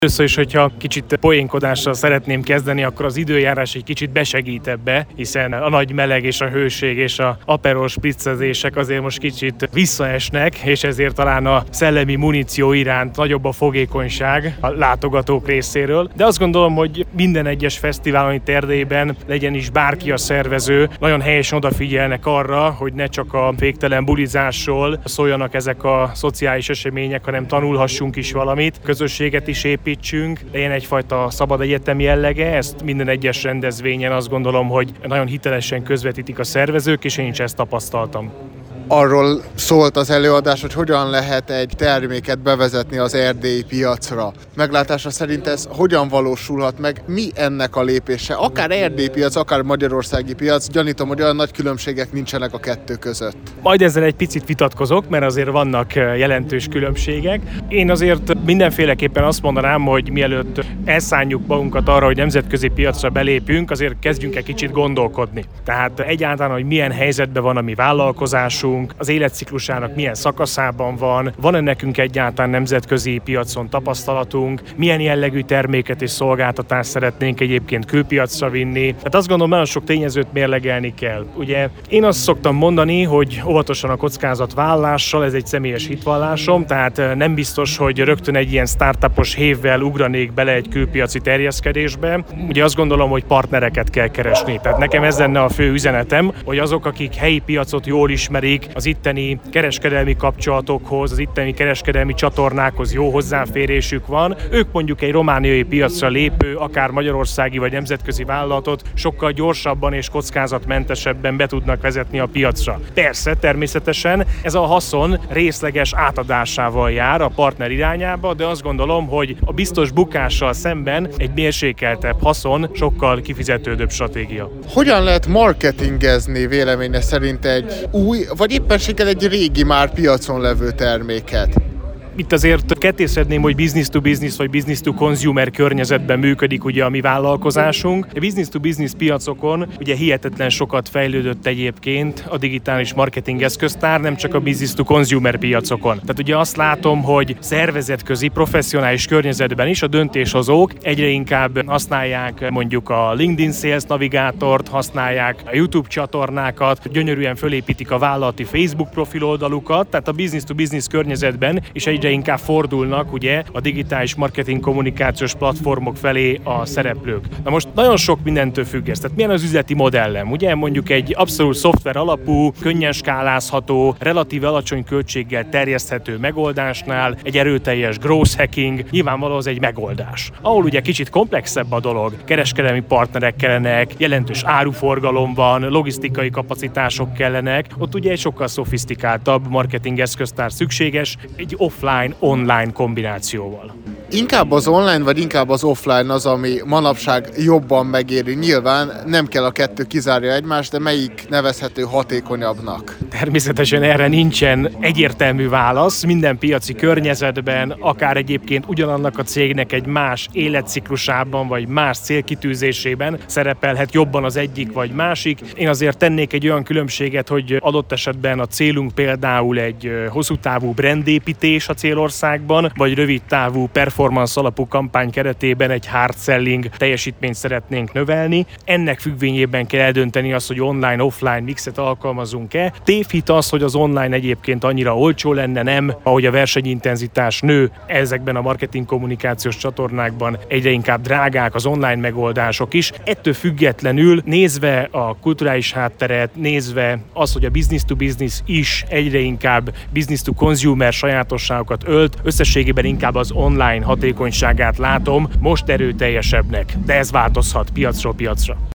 Először is, hogyha kicsit poénkodással szeretném kezdeni, akkor az időjárás egy kicsit besegít ebbe, hiszen a nagy meleg és a hőség és a Aperol spritzezések azért most kicsit visszaesnek, és ezért talán a szellemi muníció iránt nagyobb a fogékonyság a látogatók részéről. De azt gondolom, hogy minden egyes fesztiválon itt Erdélyben, legyen is bárki a szervező, nagyon helyesen odafigyelnek arra, hogy ne csak a végtelen bulizásról szóljanak ezek a szociális események, hanem tanulhassunk is valamit, közösséget is építsünk, legyen egyfajta szabad egyetem jellege, ezt minden egyes rendezvényen azt gondolom, hogy nagyon hitelesen közvetítik a szervezők, és én is ezt tapasztaltam. Arról szólt az előadás, hogy hogyan lehet egy terméket bevezetni az erdélyi piacra. Meglátása szerint ez hogyan valósulhat meg? Mi ennek a lépése? Akár erdélyi piac, akár magyarországi piac, gyanítom, hogy olyan nagy különbségek nincsenek a kettő között. Majd ezzel egy picit vitatkozok, mert azért vannak jelentős különbségek. Én azért mindenféleképpen azt mondanám, hogy mielőtt elszánjuk magunkat arra, hogy nemzetközi piacra belépünk, azért kezdjünk egy kicsit gondolkodni. Tehát egyáltalán, hogy milyen helyzetben van a mi vállalkozásunk, az életciklusának milyen szakaszában van-e nekünk egyáltalán nemzetközi piacon tapasztalatunk, milyen jellegű terméket és szolgáltatást szeretnénk egyébként külpiacra vinni. Tehát azt gondolom, nagyon sok tényezőt mérlegelni kell. Ugye én azt szoktam mondani, hogy óvatosan a kockázatvállalással, ez egy személyes hitvallásom, tehát nem biztos, hogy rögtön egy ilyen startupos hévvel ugranék bele egy külpiaci terjeszkedésbe. Ugye azt gondolom, hogy partnereket kell keresni. Tehát nekem ez lenne a fő üzenetem, hogy azok, akik helyi piacot jól ismerik, az itteni kereskedelmi kapcsolatokhoz, az itteni kereskedelmi csatornákhoz jó hozzáférésük van, ők mondjuk egy romániai piacra lépő, akár magyarországi vagy nemzetközi vállalatot sokkal gyorsabban és kockázatmentesebben be tudnak vezetni a piacra. Persze, természetesen ez a haszon részleges átadásával jár a partner irányába, de azt gondolom, hogy a biztos bukással szemben egy mérsékeltebb haszon sokkal kifizetődőbb stratégia. Hogyan lehet marketingezni véleménye szerint egy új, vagy éppenséggel egy régi már piacon levő terméket? Itt azért kettészedném, hogy business to business vagy business to consumer környezetben működik ugye a mi vállalkozásunk. A business to business piacokon ugye hihetetlen sokat fejlődött egyébként a digitális marketing eszköztár, nem csak a business to consumer piacokon. Tehát ugye azt látom, hogy szervezetközi, professzionális környezetben is a döntéshozók egyre inkább használják mondjuk a LinkedIn Sales Navigátort, használják a YouTube csatornákat, gyönyörűen fölépítik a vállalati Facebook profiloldalukat, tehát a business to business környezetben is egyre inkább fordulnak ugye a digitális marketing kommunikációs platformok felé a szereplők. Na most nagyon sok mindentől függ ez. Tehát milyen az üzleti modellem? Ugye mondjuk egy abszolút szoftver alapú, könnyen skálázható, relatív alacsony költséggel terjeszthető megoldásnál egy erőteljes growth hacking nyilvánvalóan az egy megoldás. Ahol ugye kicsit komplexebb a dolog, kereskedelmi partnerek kellenek, jelentős áruforgalom van, logisztikai kapacitások kellenek, ott ugye egy sokkal szofisztikáltabb marketing eszköztár szükséges, egy offline-online kombinációval. Inkább az online, vagy inkább az offline az, ami manapság jobban megéri? Nyilván nem kell a kettő kizárja egymást, de melyik nevezhető hatékonyabbnak? Természetesen erre nincsen egyértelmű válasz. Minden piaci környezetben, akár egyébként ugyanannak a cégnek egy más életciklusában, vagy más célkitűzésében szerepelhet jobban az egyik vagy másik. Én azért tennék egy olyan különbséget, hogy adott esetben a célunk például egy hosszú távú brandépítés a célországban, vagy rövid távú performance alapú kampány keretében egy hard selling teljesítményt szeretnénk növelni. Ennek függvényében kell eldönteni azt, hogy online-offline mixet alkalmazunk-e. Tévhit az, hogy az online egyébként annyira olcsó lenne, nem, ahogy a versenyintenzitás nő ezekben a marketing kommunikációs csatornákban egyre inkább drágák az online megoldások is. Ettől függetlenül nézve a kulturális hátteret, nézve az, hogy a business to business is egyre inkább business to consumer sajátosságokat ölt, összességében inkább az online hatékonyságát látom most erőteljesebbnek, de ez változhat piacról piacra.